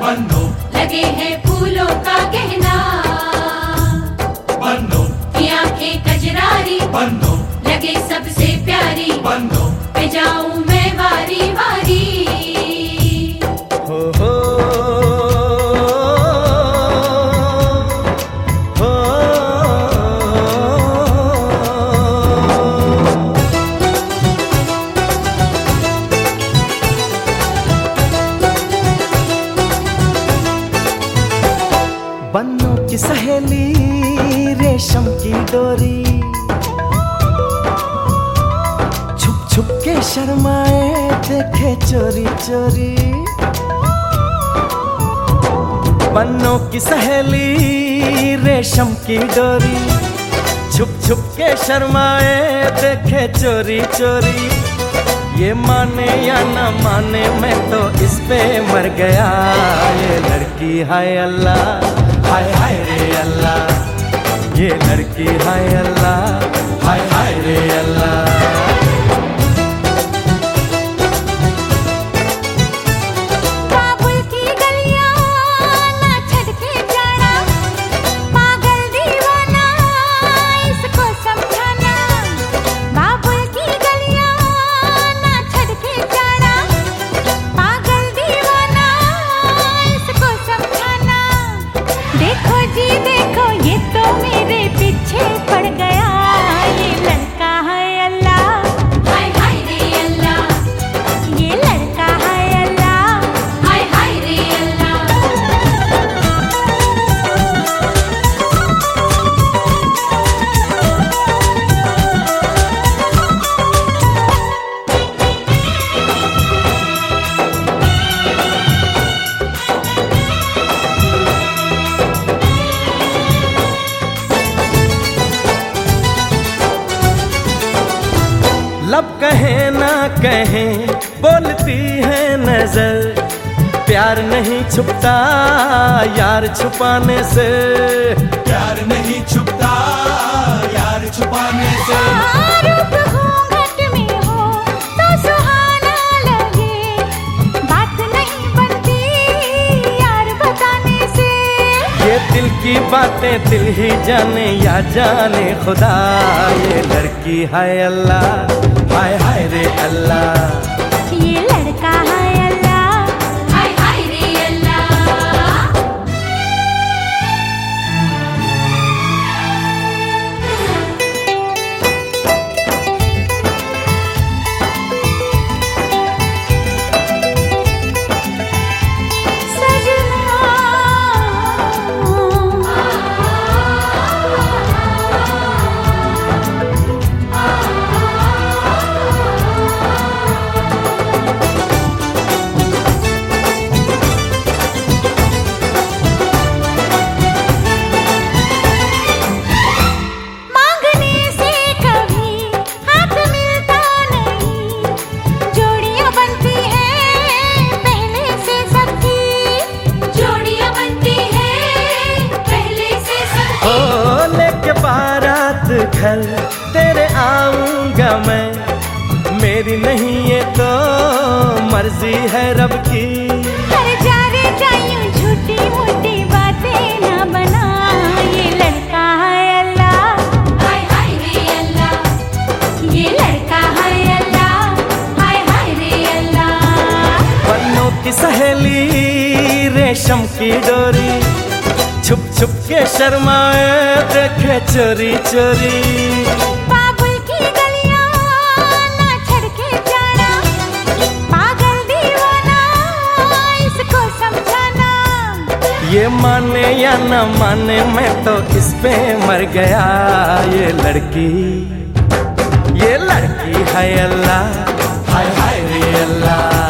बन्नो लगे हैं फूलों का गहना, बन्नो की आंखें कजरारी, बन्नो लगे सबसे प्यारी, बन्नो पे जाऊं मैं वारी वारी। हो हो हो बन्नों की सहेली रेशम की डोरी, छुप छुप के शर्माए देखे चोरी चोरी। बन्नों की सहेली रेशम की डोरी, छुप छुप के शर्माए देखे चोरी चोरी। ये माने या न माने मैं तो इस पे मर गया। ये लड़की हाय अल्लाह, हाय हाय रे अल्लाह। ये लड़की हाय अल्लाह, हाय हाय रे अल्लाह। लब कहे ना कहे बोलती है नजर, प्यार नहीं छुपता यार छुपाने से। प्यार नहीं छुपता यार छुपाने से। रूप घूंघट में हो तो सुहाना लगे, बात नहीं बनती यार बताने से। ये दिल की बातें दिल ही जाने या जाने खुदा। ये लड़की हाय अल्लाह, हाय हाय रे अल्लाह। ये लड़का हाय अल्लाह, हाय हाय रे अल्लाह। घर तेरे आऊंगा मैं, मेरी नहीं ये तो मर्जी है रब की। अरे जा रे जायूं झूठी मूठी बातें ना बना। ये लड़का है अल्लाह, हाय हाय रे अल्लाह। ये लड़का है अल्लाह, हाय हाय रे अल्लाह। बन्नों की सहेली रेशम की डोरी, छुप छुप के शर्माए देखे चोरी चोरी। बाबुल की गलियां ना छड़ के जाना, पागल दीवाना इसको समझाना। ये माने या न माने मैं तो इस पे मर गया। ये लड़की है अल्लाह, हाय हाय रे अल्लाह।